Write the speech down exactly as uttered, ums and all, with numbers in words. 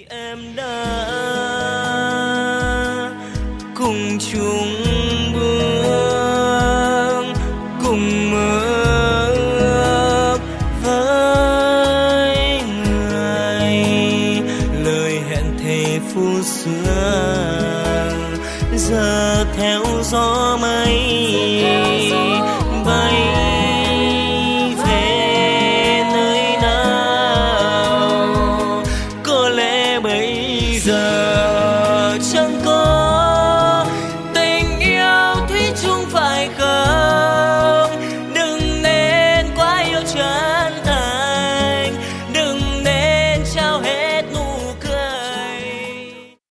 em đã cùng chung bước cùng mơ ước với người, lời hẹn thề phút xưa giờ theo gió mây